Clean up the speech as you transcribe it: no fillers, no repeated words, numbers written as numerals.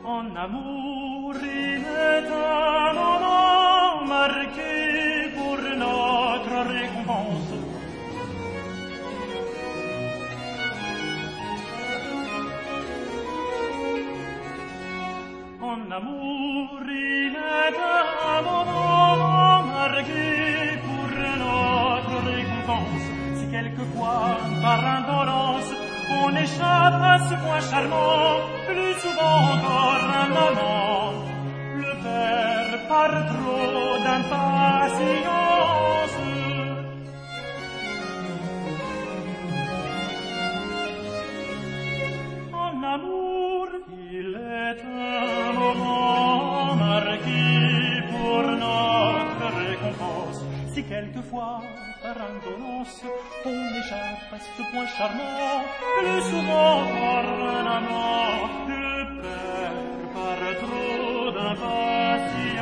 En amour, il est un moment marqué pour notre récompense. En amour, il est un moment marqué pour notre récompense. Si quelquefois, par indolence, on échappe à ce point charmant, plus souvent encore un amant le perd par trop d'impatience. En amour, il est un moment marqué pour notre récompense. Si quelquefois, par indolence, on échappe à ce point charmant, plus souvent par un amant le perd par trop d'impatience.